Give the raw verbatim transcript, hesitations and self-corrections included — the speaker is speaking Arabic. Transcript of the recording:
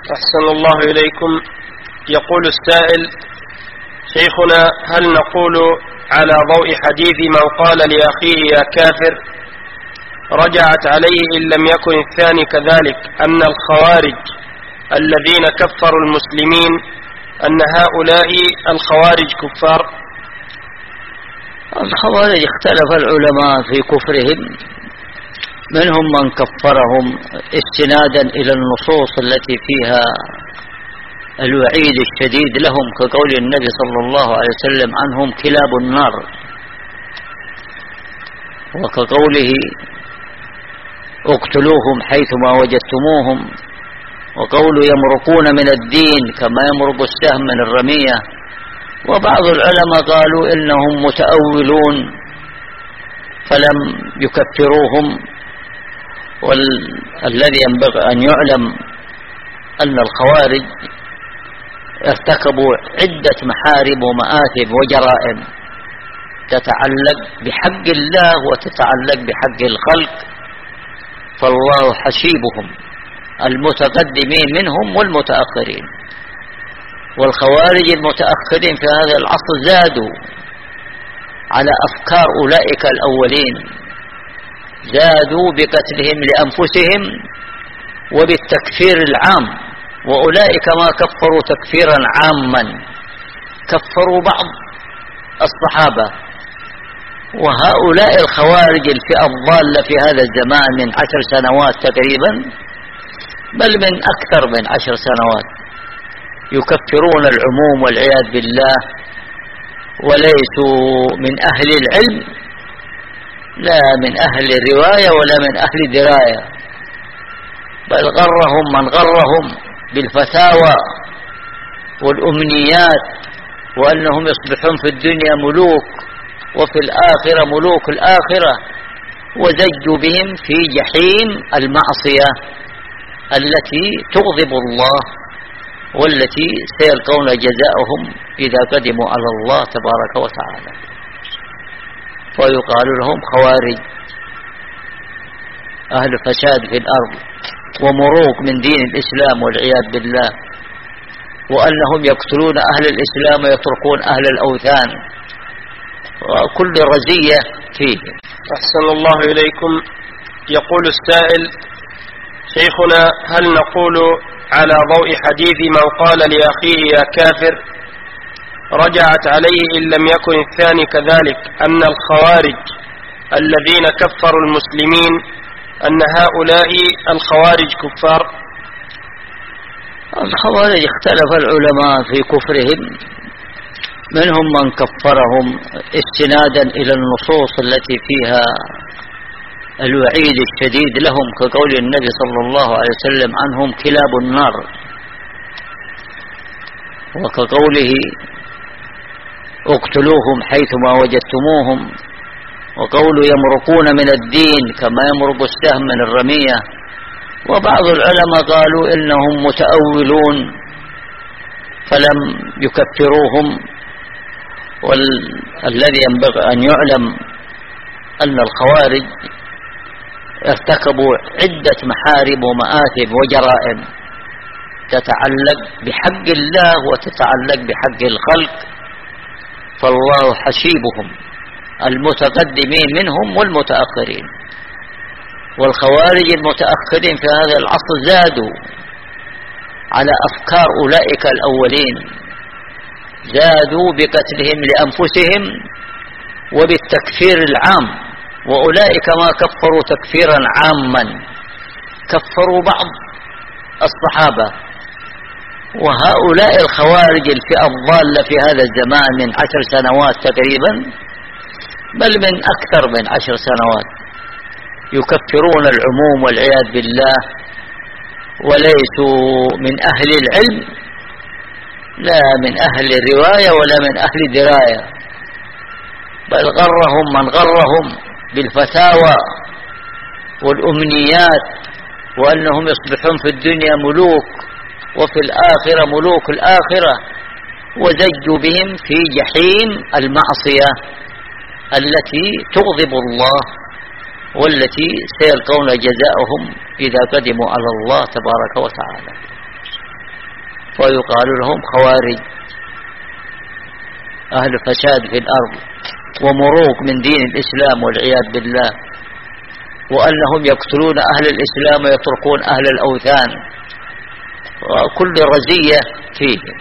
أحسن الله إليكم. يقول السائل: شيخنا، هل نقول على ضوء حديث من قال لأخيه يا كافر رجعت عليه إن لم يكن الثاني كذلك أن الخوارج الذين كفروا المسلمين أن هؤلاء الخوارج كفار؟ الخوارج اختلف العلماء في كفرهم، منهم من كفرهم استنادا إلى النصوص التي فيها الوعيد الشديد لهم، كقول النبي صلى الله عليه وسلم عنهم كلاب النار، وكقوله اقتلوهم حيثما وجدتموهم، وقول يمرقون من الدين كما يمرق السهم من الرمية. وبعض العلماء قالوا إنهم متأولون فلم يكفروهم، والذي ينبغي أن يعلم أن الخوارج ارتكبوا عدة محارم ومآثم وجرائم تتعلق بحق الله وتتعلق بحق الخلق، فالله حسيبهم، المتقدمين منهم والمتأخرين. والخوارج المتأخرين في هذا العصر زادوا على أفكار أولئك الأولين، زادوا بقتلهم لأنفسهم وبالتكفير العام، وأولئك ما كفروا تكفيرا عاما، كفروا بعض الصحابة. وهؤلاء الخوارج الفئة الضالة في هذا الزمان من عشر سنوات تقريبا، بل من أكثر من عشر سنوات، يكفرون العموم والعياذ بالله، وليسوا من أهل العلم، لا من أهل الرواية ولا من أهل الدراية، بل غرهم من غرهم بالفتاوى والأمنيات، وأنهم يصبحون في الدنيا ملوك وفي الآخرة ملوك الآخرة، وزجوا بهم في جحيم المعصية التي تغضب الله، والتي سيلقون جزاءهم إذا قدموا على الله تبارك وتعالى. فيقال لهم خوارج، أهل فساد في الأرض ومروق من دين الإسلام والعياذ بالله، وأنهم يقتلون أهل الإسلام ويتركون أهل الأوثان، وكل رزية فيه. أحسن الله إليكم. يقول السائل: شيخنا، هل نقول على ضوء حديث من قال لأخيه يا كافر رجعت عليه إن لم يكن الثاني كذلك أن الخوارج الذين كفروا المسلمين أن هؤلاء الخوارج كفار؟ الخوارج اختلف العلماء في كفرهم، منهم من كفرهم استنادا إلى النصوص التي فيها الوعيد الشديد لهم، كقول النبي صلى الله عليه وسلم عنهم كلاب النار، وكقوله اقتلوهم حيثما وجدتموهم، وقول يمرقون من الدين كما يمرق السهم من الرمية. وبعض العلماء قالوا إنهم متأولون فلم يكفروهم، والذي ينبغي أن يعلم أن الخوارج ارتكبوا عدة محارم ومآثم وجرائم تتعلق بحق الله وتتعلق بحق الخلق، فالله حسيبهم، المتقدمين منهم والمتأخرين. والخوارج المتأخرين في هذا العصر زادوا على أفكار أولئك الأولين، زادوا بقتلهم لأنفسهم وبالتكفير العام، وأولئك ما كفروا تكفيرا عاما، كفروا بعض الصحابة. وهؤلاء الخوارج الفئة الضالة في هذا الزمان من عشر سنوات تقريبا، بل من أكثر من عشر سنوات، يكفرون العموم والعياذ بالله، وليسوا من أهل العلم، لا من أهل الرواية ولا من أهل الدراية، بل غرهم من غرهم بالفتاوى والأمنيات، وأنهم يصبحون في الدنيا ملوك وفي الآخرة ملوك الآخرة، وزجوا بهم في جحيم المعصية التي تغضب الله، والتي سيلقون جزاءهم إذا قدموا على الله تبارك وتعالى. ويقال لهم خوارج، أهل فساد في الأرض ومروق من دين الإسلام والعياذ بالله، وأنهم يقتلون أهل الإسلام ويتركون أهل الأوثان، وكل رزية فيه.